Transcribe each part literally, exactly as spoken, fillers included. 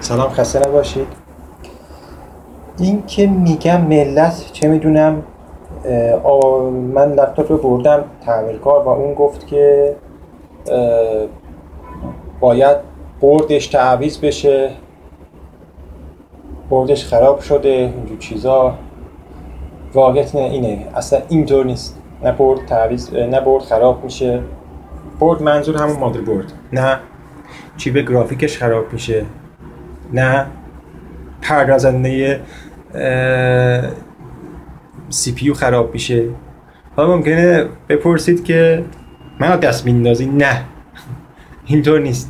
سلام، خسته نباشید. این که میگم ملت چه میدونم، من لپتاپ رو بردم تعمیرکار و اون گفت که باید بردش تعویض بشه، بردش خراب شده، اینجور چیزا. واقعیت اینه، اصلا اینطور نیست. نه برد تعویض، نه برد خراب میشه. برد منظور همون مادر برد، نه چیپ گرافیکش خراب میشه، نه پردازنده سی پی یو خراب میشه. حالا ممکنه بپرسید که من دست میندازی؟ نه، اینطور نیست.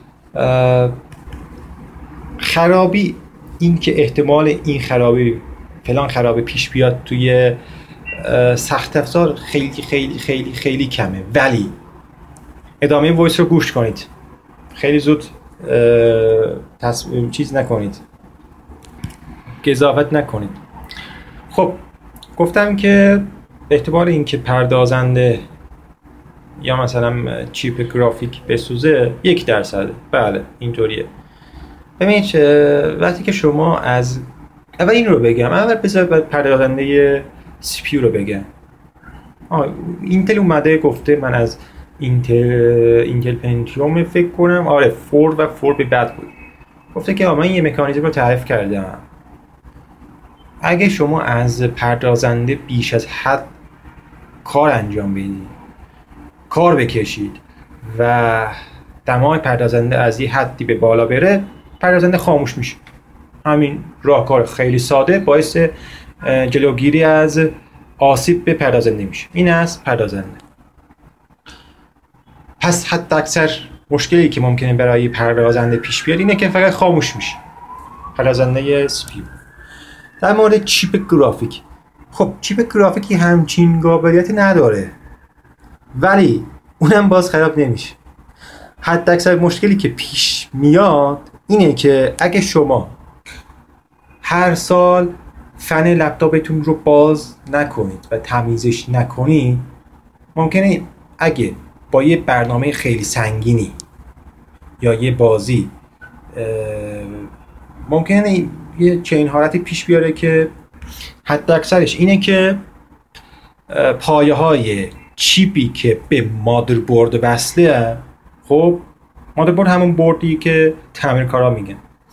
خرابی، این که احتمال این خرابی فلان خرابی پیش بیاد توی سخت افزار خیلی خیلی خیلی خیلی کمه، ولی ادامه وایس رو گوش کنید، خیلی زود تصمیم چیز نکنید، قضاوت نکنید. خب گفتم که احتمال این که پردازنده یا مثلا چیپ گرافیک بسوزه یک درصده. بله اینطوریه. ببینید وقتی که شما از اول این رو بگم، اول بذار پردازنده سی پی یو رو بگم. آه اینتل اومده گفته من از اینتل اینتل پنتیوم فکر کنم، آره فور و فور به بعد بود، گفته که من یه مکانیزم رو تعریف کردم. اگه شما از پردازنده بیش از حد کار انجام بدید، کار بکشید و دمای پردازنده از یه حدی به بالا بره، پردازنده خاموش میشه. همین راهکار خیلی ساده باعث جلوگیری از آسیب به پردازنده میشه. این از پردازنده. پس حتی اکثر مشکلی که ممکنه برای پردازنده پیش بیاد اینه که فقط خاموش میشه، پردازنده سی پی یو. در مورد چیپ گرافیک، خب چیپ گرافیکی همچین قابلیتی نداره، ولی اونم باز خراب نمیشه. حتی اکثر مشکلی که پیش میاد اینه که اگه شما هر سال فن لپتاپتون رو باز نکنید و تمیزش نکنید، ممکنه اگه با یه برنامه خیلی سنگینی یا یه بازی ممکنه یه چنین حالتی پیش بیاره که حتی اکثرش اینه که پایه های چیپی که به مادربرد وصله، خب مادربرد همون بردی که تعمیرکارا میگن،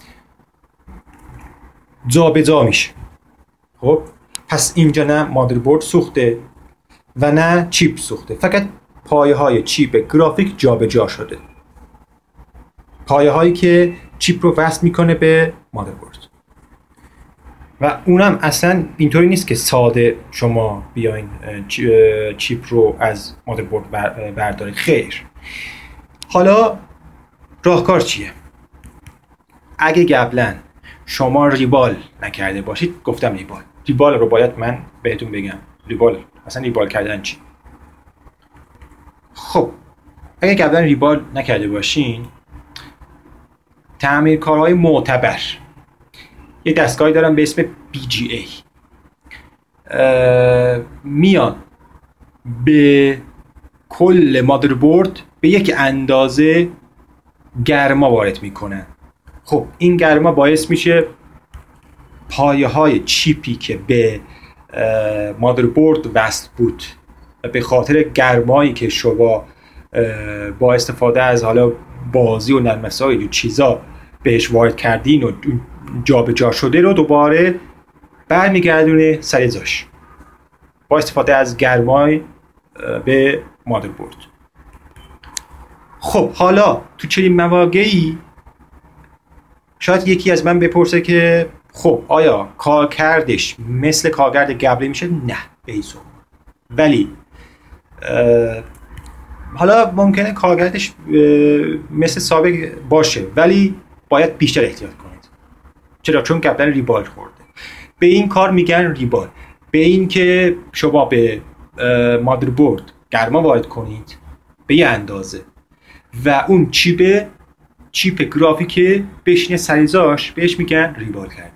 جا به جا میشه. خب پس اینجا نه مادربرد سوخته و نه چیپ سوخته، فقط پایه های چیپ گرافیک جا به جا شده، پایه هایی که چیپ رو وصل میکنه به مادربرد. و اونم اصلا اینطوری نیست که ساده شما بیاین چیپ رو از مادربرد بردارید، خیر. حالا راهکار چیه؟ اگه قبلا شما ریبال نکرده باشید، گفتم ریبال ریبال رو باید من بهتون بگم. ریبال مثلا ریبال کردن چی؟ خب اگه قبلا ریبال نکرده باشین، تعمیرکارهای معتبر یه دستگاهی دارن به اسم بی جی ای، میان به کل مادربرد به یک اندازه گرما وارد میکنن. خب این گرما باعث میشه پایه های چیپی که به مادربرد وصل بود و به خاطر گرمایی که شما با استفاده از حالا بازی و نرم افزار و چیزا بهش وارد کردین و جا به جا شده رو دوباره برمیگردونه سر جاش با استفاده از گرمای به مادربرد. خب حالا تو چنین مواقعی شاید یکی از من بپرسه که خب آیا کارکردش مثل کارکرد قبلی میشه؟ نه به هیچ عنوان. ولی حالا ممکنه کارکردش مثل سابق باشه، ولی باید بیشتر احتیاط کنید. چرا؟ چون قبلا ریبال خورده. به این کار میگن ریبال، به این که شما به مادربرد گرما وارد کنید به یه اندازه و اون چیپ چیپ گرافیک بشینه سریزاش، بهش میگن ریبال کردن.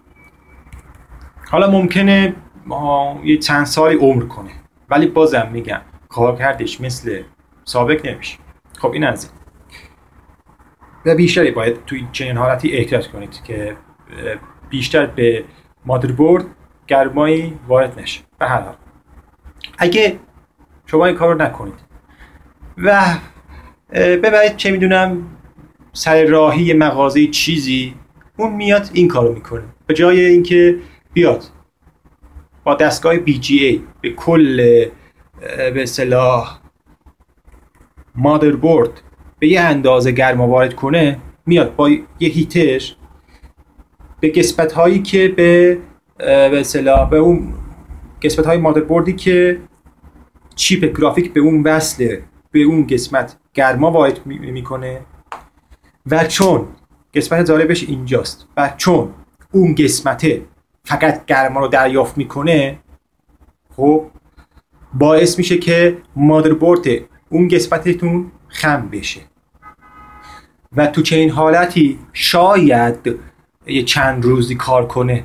حالا ممکنه یه چند سالی عمر کنه، ولی بازم میگم کارکردش مثل سابق نمیشه. خب این از این. و بیشتری باید توی چنین حالتی احتیاط کنید که بیشتر به مادربرد گرمایی وارد نشه. به هر حال اگه شما این کار رو نکنید و ببرید چه میدونم سر راهی مغازه چیزی، اون میاد این کارو میکنه، به جای اینکه بیاد با دستگاه بی جی ای به کل به اصطلاح مادربرد به یه اندازه گرما وارد کنه، میاد با یه هیتر به قسمت هایی که به به اصطلاح به اون قسمت های مادربردی که چیپ گرافیک به اون وصله، به اون قسمت گرما وارد میکنه و چون قسمت جالبش اینجاست و چون اون قسمته فقط گرما رو دریافت میکنه، خب باعث میشه که مادربرد اون قسمتتون خم بشه و تو چنین حالتی شاید یه چند روزی کار کنه،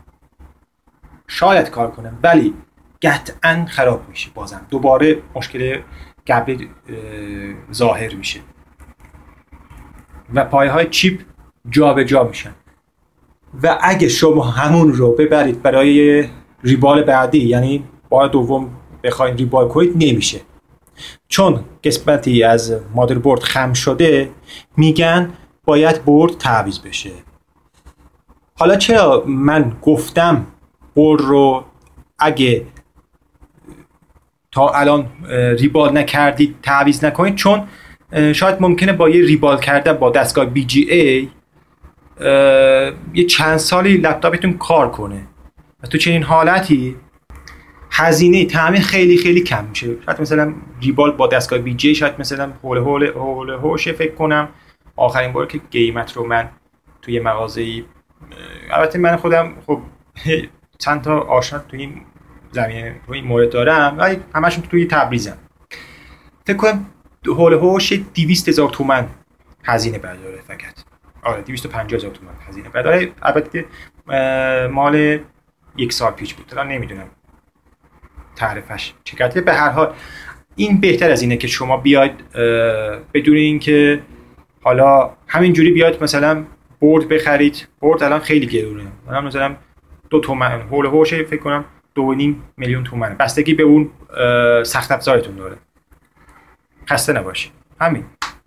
شاید کار کنه ولی قطعا خراب میشه، بازم دوباره مشکل قبلی ظاهر میشه و پایه های چیپ جا به جا میشن. و اگه شما همون رو ببرید برای ریبال بعدی، یعنی بار دوم بخواید ریبال کنید، نمیشه، چون قسمتی از مادربرد خم شده، میگن باید برد تعویض بشه. حالا چرا من گفتم برد رو اگه تا الان ریبال نکردید تعویض نکنید؟ چون شاید ممکنه با یه ریبال کردن با دستگاه بی جی ای یه چند سالی لپتاپتون کار کنه و تو چنین حالتی هزینه تعمیر خیلی خیلی کم میشه. شاید مثلا ریبال با دستگاه بی جی شاید مثلا هول هول هول هوشه، فکر کنم آخرین بار که قیمت رو من توی مغازه‌ای، البته من خودم خب چند تا آشنا توی این زمینه توی این مورد دارم ولی همشون توی تبریزن، فکر کنم هول هوش دویست هزار تومان هزینه برداره فقط. آره دویست و پنجاه هزار تومان هزینه برداره. البته مال یک سال پیش بود، الان نمیدونم تعرفش چقدره. به هر حال این بهتر از اینه که شما بیاید بدون اینکه حالا همینجوری بیاید مثلا برد بخرید. برد الان خیلی گرونه، الان مثلا دو تومن هول هوشه فکر کنم دو و نیم میلیون تومنه، بستگی به اون سخت افزارتون داره. خسته نباشید. همین.